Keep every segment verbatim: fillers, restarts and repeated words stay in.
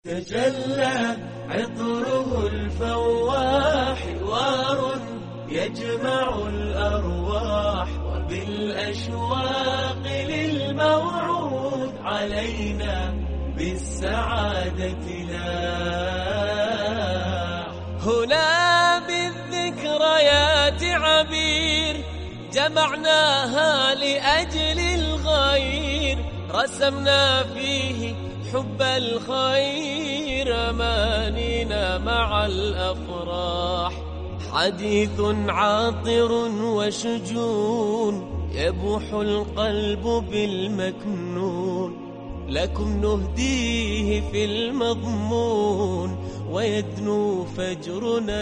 تجلى عطره الفواح حوار يجمع الأرواح وبالأشواق للموعود علينا بالسعادة لاح. هنا بالذكريات عبير جمعناها لأجل الغير، رسمنا فيه حب الخير أمانينا مع الأفراح. حديث عاطر وشجون يبوح القلب بالمكنون، لكم نهديه في المضمون ويدنو فجرنا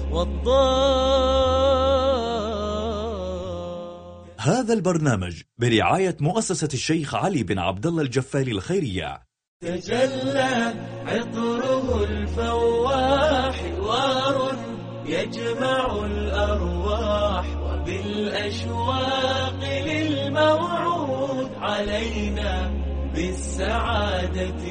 الوضاح. هذا البرنامج برعاية مؤسسة الشيخ علي بن عبد الله الجفاري الخيرية. تجلى عطره الفواح حوار يجمع الأرواح وبالأشواق للموعود علينا بالسعادة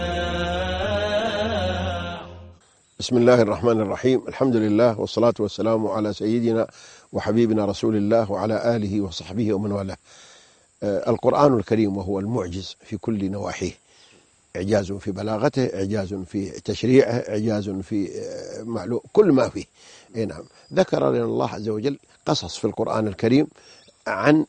لاح. بسم الله الرحمن الرحيم. الحمد لله والصلاة والسلام على سيدنا وحبيبنا رسول الله وعلى آله وصحبه ومن والاه. القرآن الكريم وهو المعجز في كل نواحيه، إعجاز في بلاغته، إعجاز في تشريعه، إعجاز في معلوم كل ما فيه. نعم، ذكر لنا الله عز وجل قصص في القرآن الكريم عن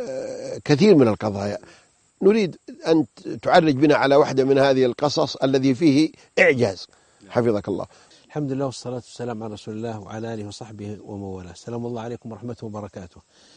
كثير من القضايا. نريد أن تعرج بنا على واحدة من هذه القصص الذي فيه إعجاز. حفظك الله. الحمد لله والصلاة والسلام على رسول الله وعلى آله وصحبه ومن والاه. سلام الله عليكم ورحمته وبركاته.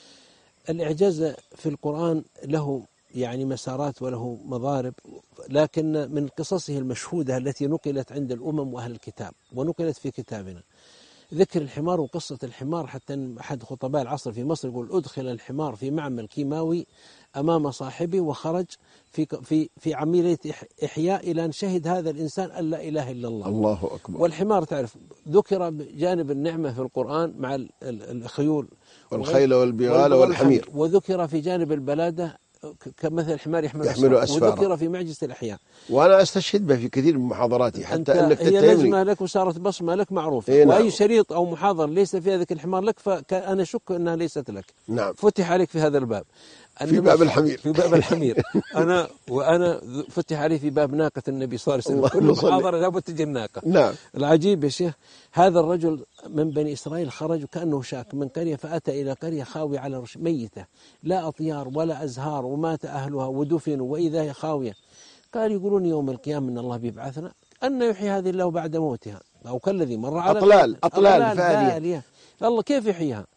الإعجاز في القرآن له يعني مسارات وله مضارب، لكن من قصصه المشهودة التي نقلت عند الأمم وأهل الكتاب ونقلت في كتابنا ذكر الحمار وقصة الحمار، حتى أحد خطباء العصر في مصر يقول: أدخل الحمار في معمل كيماوي أمام صاحبه وخرج في في في عملية إحياء إلى أن شهد هذا الإنسان أن لا إله إلا الله. الله أكبر. والحمار تعرف ذكر بجانب النعمة في القرآن مع الخيول والخيل والبغال والحمير، وذكر في جانب البلادة كمثل الحمار يحمل, يحمل أسفار، وذكر في معجزة الأحياء. وأنا أستشهد به في كثير من محاضراتي حتى أنك تتهمني. هي نجمة لك وصارت بصمة لك معروفة. إيه نعم. وأي شريط أو محاضر ليس فيها ذكر الحمار لك فأنا شك أنها ليست لك. نعم. فتح عليك في هذا الباب، في باب الحمير. في باب الحمير. أنا وأنا فتح علي في باب ناقة النبي صلى الله عليه وسلم. كل محاضرة لابد تجي الناقة. نعم. العجيب يا شيخ، هذا الرجل من بني إسرائيل خرج كأنه شاك من قرية فأتى إلى قرية خاوية على رش ميتة، لا أطيار ولا أزهار، ومات أهلها ودفنوا وإذا هي خاوية. قال: يقولون يوم القيامة إن الله بيبعثنا أن يحيي هذه الله بعد موتها، أو كالذي مر على أطلال أطلال, أطلال فالية. الله كيف يحييها؟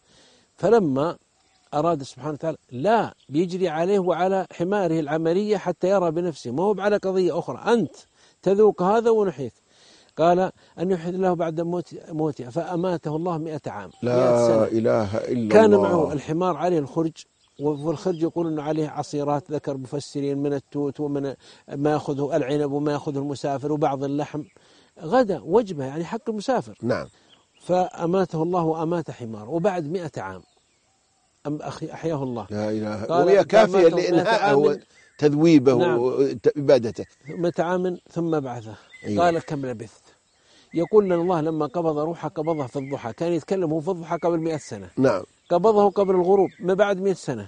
فلما أراد سبحانه وتعالى لا بيجري عليه وعلى حماره العملية حتى يرى بنفسه، ما هو على قضية أخرى، أنت تذوق هذا ونحيك. قال: أن يحيي الله بعد موت موتها، فأماته الله مئة عام. لا إله إلا كان الله. معه الحمار عليه الخرج، والخرج يقول أنه عليه عصيرات، ذكر مفسرين، من التوت ومن ما يأخذه العنب وما يأخذه المسافر وبعض اللحم، غدا وجبة يعني حق المسافر. نعم. فأماته الله وأمات حمار، وبعد مئة عام أم أخي أحياه الله. لا إله، وهي كافية لإنهاء تذويبه. نعم. وإبادته. مئة عام ثم بعثه. أيوة. قال: كم لبثت؟ يقول لنا الله لما قبض روحه قبضها في الضحى، كان يتكلم هو في الضحى قبل مئة سنة. نعم. قبضه قبل الغروب ما بعد مئة سنة.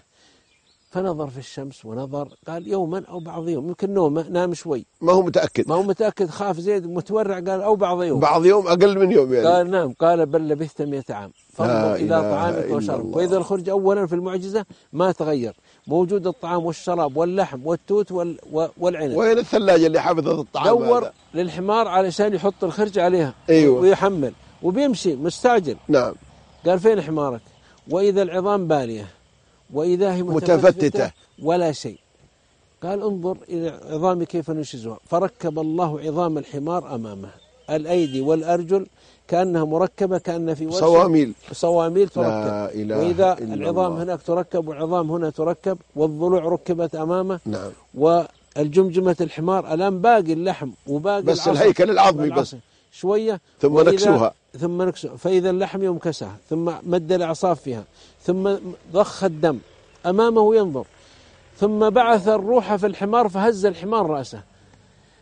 فنظر في الشمس ونظر، قال: يوما أو بعض يوم، يمكن نومه نام شوي، ما هو متأكد ما هو متأكد، خاف زيد متورع، قال: أو بعض يوم، بعض يوم أقل من يوم يعني. قال: نعم. قال: بل لبثت مئة عام. فانظر إلى طعامك وشربك. وإذا الخرج أولا في المعجزة ما تغير، موجود الطعام والشراب واللحم والتوت والعنب. وين الثلاجة اللي حفظت الطعام؟ دور هذا للحمار علشان يحط الخرج عليها. أيوة. ويحمل وبيمشي مستعجل. نعم. قال: فين حمارك؟ وإذا العظام بالية وإذا هي متفتتة, متفتتة ولا شيء. قال: انظر إلى عظامي كيف ننشزها. فركب الله عظام الحمار أمامه، الأيدي والأرجل كأنها مركبة، كأن في صواميل صواميل تركب. وإذا إلا العظام الله. هناك تركب والعظام هنا تركب، والضلوع ركبت أمامه. نعم. والجمجمة الحمار الآن باقي اللحم وباقي بس الهيكل العظمي بس شوية، ثم نكسوها ثم نكسوها فإذا اللحم يمكسها، ثم مد الأعصاب فيها، ثم ضخ الدم أمامه ينظر، ثم بعث الروح في الحمار فهز الحمار رأسه.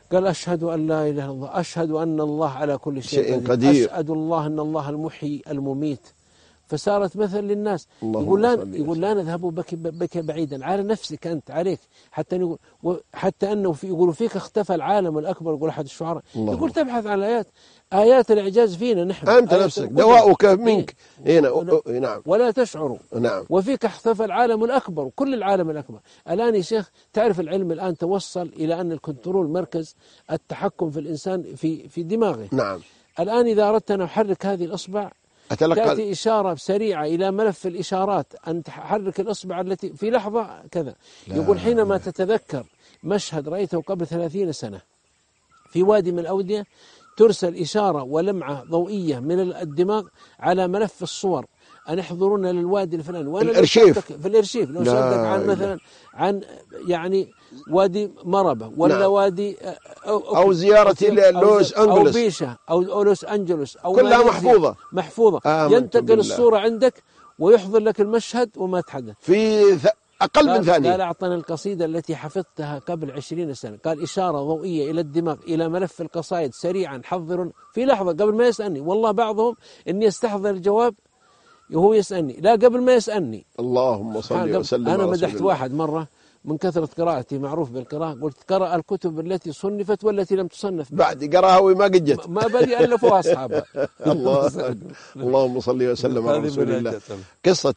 قال أشهد أن لا إله إلا الله، أشهد أن الله على كل شيء, شيء قدير. قدير، أشهد الله أن الله المحيي المميت. فصارت مثل للناس. اللهم يقول لا صل يقول لا نذهب بك بك بعيدا على نفسك أنت عليك، حتى يقول حتى أنه في يقولوا فيك اختفى العالم الأكبر، يقول أحد الشعراء، الله يقول تبحث عن الآيات، آيات الإعجاز فينا نحن، أنت آيات نفسك القدر. دواؤك منك إيه؟ هنا. نعم ولا تشعر. نعم. وفيك اختفى العالم الأكبر، كل العالم الأكبر. الآن يا شيخ تعرف العلم الآن توصل إلى أن الكنترول مركز التحكم في الإنسان في في دماغه. نعم. الآن إذا أردت أن أحرك هذه الإصبع أتلقى تأتي إشارة سريعة إلى ملف الإشارات أن تحرك الإصبع التي في لحظة كذا. يقول حينما تتذكر مشهد رأيته قبل ثلاثين سنة في وادي من الأودية، ترسل إشارة ولمعة ضوئية من الدماغ على ملف الصور أن يحضرون للوادي الفلاني. وأنا الأرشيف. في الأرشيف لو سألتك عن مثلا عن يعني وادي مربة ولا نعم. وادي أو, أو زيارة لوس أنجلوس أو بيشة أو لوس أنجلوس أو كلها محفوظة محفوظة. ينتقل الصورة عندك ويحضر لك المشهد وما تحدث في ث... أقل من ثانية. قال أعطنا القصيدة التي حفظتها قبل عشرين سنة، قال إشارة ضوئية إلى الدماغ إلى ملف القصائد سريعا حضر في لحظة قبل ما يسألني. والله بعضهم إني استحضر الجواب وهو يسألني لا قبل ما يسألني. اللهم صل وسلم. أنا مدحت واحد مرة من كثرة قراءتي، معروف بالقراءة، قلت قرأ الكتب التي صنفت والتي لم تصنف بعد قراها وما قد جت ما بدي ألفوها أصحابها. الله. اللهم صل وسلم على رسول الله. قصة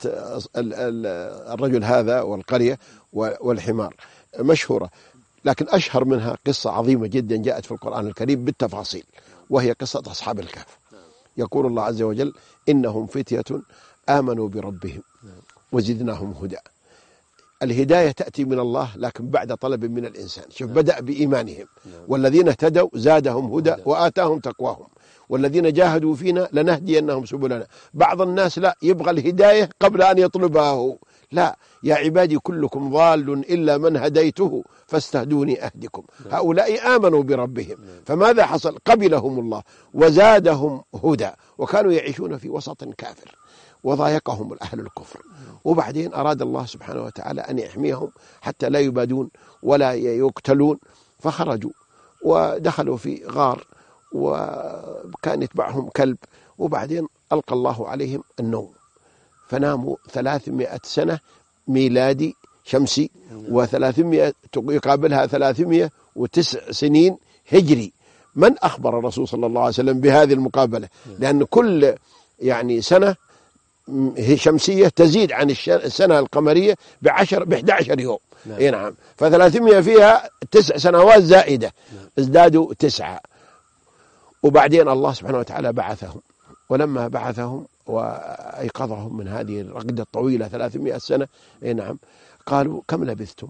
الرجل هذا والقرية والحمار مشهورة، لكن أشهر منها قصة عظيمة جدا جاءت في القرآن الكريم بالتفاصيل، وهي قصة أصحاب الكهف. يقول الله عز وجل إنهم فتية آمنوا بربهم وزدناهم هدى. الهداية تأتي من الله لكن بعد طلب من الإنسان. شوف بدأ بإيمانهم، والذين اهتدوا زادهم هدى وآتاهم تقواهم، والذين جاهدوا فينا لنهدينهم سبلنا. بعض الناس لا يبغى الهداية قبل أن يطلبها هو. لا، يا عبادي كلكم ضال إلا من هديته فاستهدوني أهدكم. هؤلاء آمنوا بربهم، فماذا حصل؟ قبلهم الله وزادهم هدى، وكانوا يعيشون في وسط كافر وضايقهم أهل الكفر. وبعدين أراد الله سبحانه وتعالى أن يحميهم حتى لا يبادون ولا يقتلون، فخرجوا ودخلوا في غار وكان يتبعهم كلب، وبعدين ألقى الله عليهم النوم فناموا ثلاثمائة سنة ميلادي شمسي، وثلاثمائة يقابلها ثلاثمائة وتسع سنين هجري. من أخبر الرسول صلى الله عليه وسلم بهذه المقابلة؟ لأن كل يعني سنة شمسية تزيد عن السنة القمرية بعشر بإحدى عشر يوم. نعم. نعم. فثلاثمائة فيها تسع سنوات زائدة، نعم. ازدادوا تسعة. وبعدين الله سبحانه وتعالى بعثهم، ولما بعثهم وأيقظهم من هذه الرقدة الطويلة ثلاثمائة سنة، نعم، قالوا كم لبثتم؟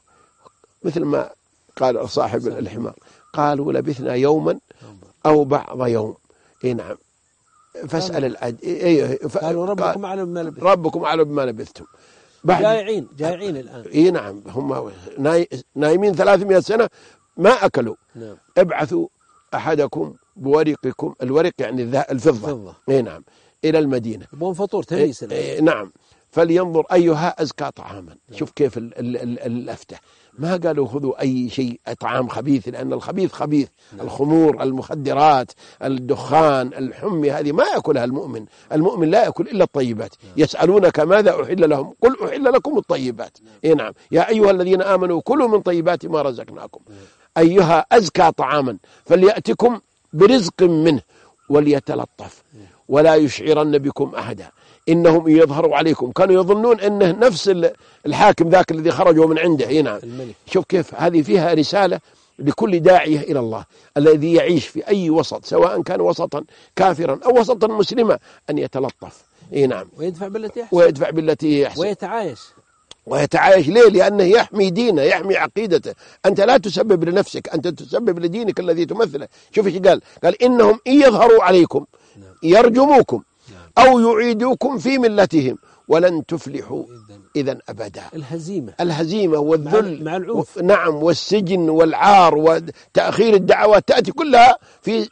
مثل ما قال صاحب الحمار، قالوا لبثنا يوما أو بعض يوم. نعم. فاسأل العد إيه قالوا ربكم أعلم بما لبثتم. ربكم أعلم بما لبثتم. جائعين جائعين الآن. إيه نعم، هم نايمين ثلاثمائة سنة ما أكلوا. نعم. ابعثوا أحدكم بورقكم، الورق يعني الفضة. إيه نعم، إلى المدينة. يبون فطور تميس. إيه نعم، فلينظر أيها أزكى طعاما. نعم. شوف كيف الأفتة، ما قالوا خذوا أي شيء طعام خبيث، لأن الخبيث خبيث. نعم. الخمور، المخدرات، الدخان، الحمي، هذه ما يأكلها المؤمن. المؤمن لا يأكل إلا الطيبات. نعم. يسألونك ماذا أحل لهم؟ قل أحل لكم الطيبات. نعم. إيه نعم، يا أيها الذين آمنوا كلوا من طيبات ما رزقناكم. نعم. أيها أزكى طعاما فليأتكم برزق منه وليتلطف ولا يشعرن بكم أحدا إنهم يظهروا عليكم. كانوا يظنون أنه نفس الحاكم ذاك الذي خرجوا من عنده. هنا شوف كيف هذه فيها رسالة لكل داعية إلى الله الذي يعيش في أي وسط، سواء كان وسطا كافرا أو وسطا مسلما، أن يتلطف. نعم. ويدفع بالتي أحسن. ويدفع بالتي أحسن. ويتعايش ويتعايش. ليه؟ لأنه يحمي دينه، يحمي عقيدته. أنت لا تسبب لنفسك، أنت تسبب لدينك الذي تمثله. شوف ايش قال؟ قال إنهم إن يظهروا عليكم يرجموكم أو يعيدوكم في ملتهم ولن تفلحوا إذا أبدا. الهزيمة الهزيمة والذل مع العنف. نعم، والسجن والعار وتأخير الدعوات تأتي كلها في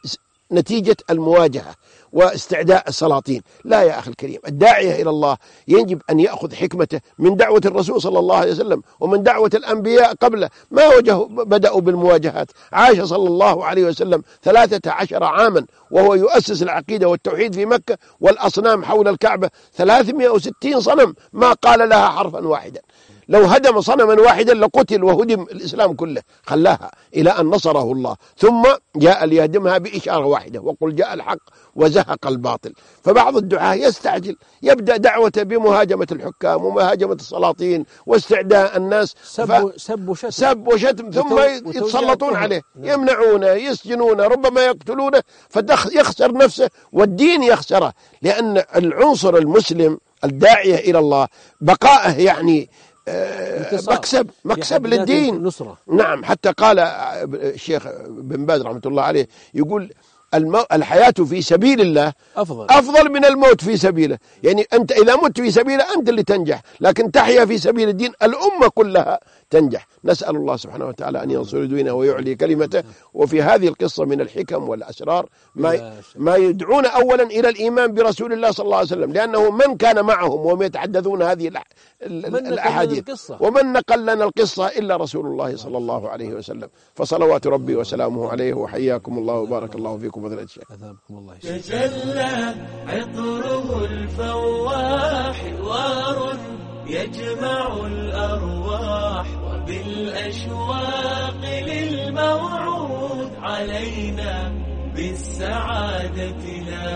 نتيجة المواجهة واستعداء السلاطين. لا يا أخي الكريم، الداعية إلى الله يجب أن يأخذ حكمته من دعوة الرسول صلى الله عليه وسلم ومن دعوة الأنبياء قبله. ما وجهوا بدأوا بالمواجهات. عاش صلى الله عليه وسلم ثلاثة عشر عاما وهو يؤسس العقيدة والتوحيد في مكة، والأصنام حول الكعبة ثلاثمائة وستين صنم ما قال لها حرفا واحدا. لو هدم صنما واحدا لقتل وهدم الإسلام كله، خلاها إلى أن نصره الله، ثم جاء ليهدمها بإشارة واحدة وقل جاء الحق وزهق الباطل. فبعض الدعاة يستعجل، يبدأ دعوته بمهاجمة الحكام ومهاجمة السلاطين واستعداء الناس، سب سب وشتم, سب وشتم ثم يتسلطون عليه، يمنعونه، يسجنونه، ربما يقتلونه، فيخسر نفسه والدين يخسره. لأن العنصر المسلم الداعية إلى الله بقائه يعني مكسب مكسب للدين. نصرة. نعم، حتى قال الشيخ بن باز رحمة الله عليه يقول الحياة في سبيل الله أفضل أفضل من الموت في سبيله. يعني أنت إذا مت في سبيله أنت اللي تنجح، لكن تحيا في سبيل الدين الأمة كلها تنجح. نسأل الله سبحانه وتعالى أن ينصر دينه ويعلي كلمته. وفي هذه القصة من الحكم والأسرار ما ما يدعون أولا إلى الإيمان برسول الله صلى الله عليه وسلم، لأنه من كان معهم وهم يتحدثون هذه الأحاديث ومن نقل لنا القصة إلا رسول الله صلى الله عليه وسلم. فصلوات ربي وسلامه عليه، وحياكم الله وبارك الله فيكم فضيلة الشيخ. تجلى عطره الفواح، حوار يجمع الأرواح، وبالأشواق للموعود علينا بالسعادة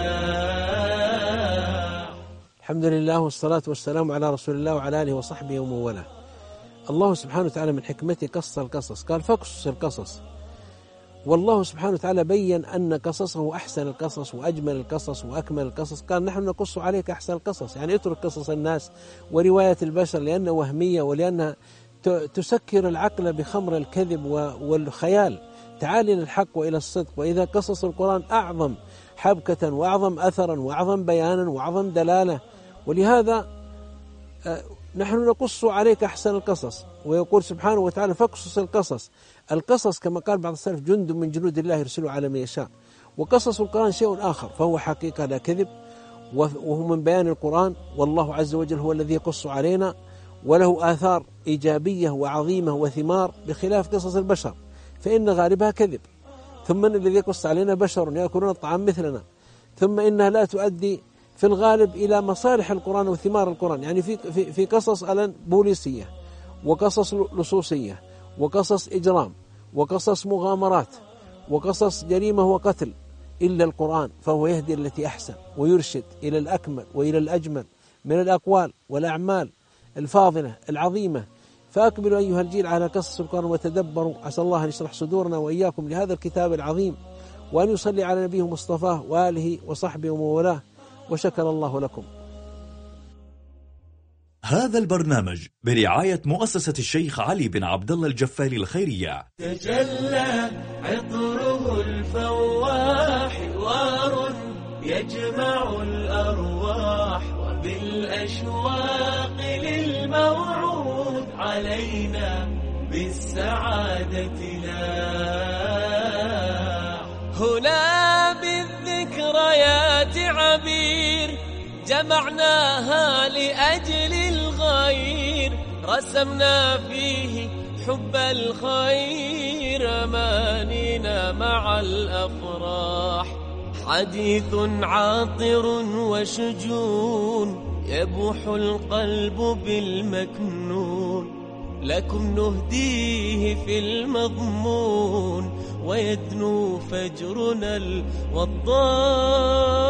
لا. الحمد لله والصلاة والسلام على رسول الله وعلى آله وصحبه ومن والاه. الله سبحانه وتعالى من حكمته قص القصص، قال فاقصص القصص. والله سبحانه وتعالى بين أن قصصه أحسن القصص وأجمل القصص وأكمل القصص. قال نحن نقص عليك أحسن القصص، يعني اترك قصص الناس ورواية البشر لأنها وهمية ولأنها تسكر العقل بخمر الكذب والخيال. تعال إلى الحق وإلى الصدق. وإذا قصص القرآن أعظم حبكة وأعظم أثرا وأعظم بيانا وأعظم دلالة. ولهذا نحن نقص عليك أحسن القصص. ويقول سبحانه وتعالى فاقصص القصص. القصص كما قال بعض السلف جند من جنود الله يرسله على من يشاء. وقصص القرآن شيء آخر، فهو حقيقة لا كذب، وهو من بيان القرآن. والله عز وجل هو الذي يقص علينا، وله آثار إيجابية وعظيمة وثمار، بخلاف قصص البشر فإن غالبها كذب. ثم إن الذي يقص علينا بشر يأكلون الطعام مثلنا، ثم إنها لا تؤدي في الغالب إلى مصالح القرآن وثمار القرآن. يعني في في في قصص ألن بوليسية، وقصص لصوصية، وقصص إجرام، وقصص مغامرات، وقصص جريمة وقتل، إلا القرآن فهو يهدي التي أحسن ويرشد إلى الأكمل وإلى الأجمل من الأقوال والأعمال الفاضلة العظيمة. فأقبلوا أيها الجيل على قصص القرآن وتدبروا. عسى الله أن يشرح صدورنا وإياكم لهذا الكتاب العظيم، وأن يصلي على نبيه مصطفاه وآله وصحبه ومولاه. وشكر الله لكم. هذا البرنامج برعاية مؤسسة الشيخ علي بن عبد الله الجفالي الخيرية. تجلى عطره الفواح، حوار يجمع الأرواح، وبالأشواق للموعود علينا بالسعادة لا. هنا بالذكريات عبير جمعناها لأجل الغير، رسمنا فيه حب الخير، أمانينا مع الأفراح. حديث عاطر وشجون يبوح القلب بالمكنون، لكم نهديه في المضمون، ويدنو فجرنا الوضاح.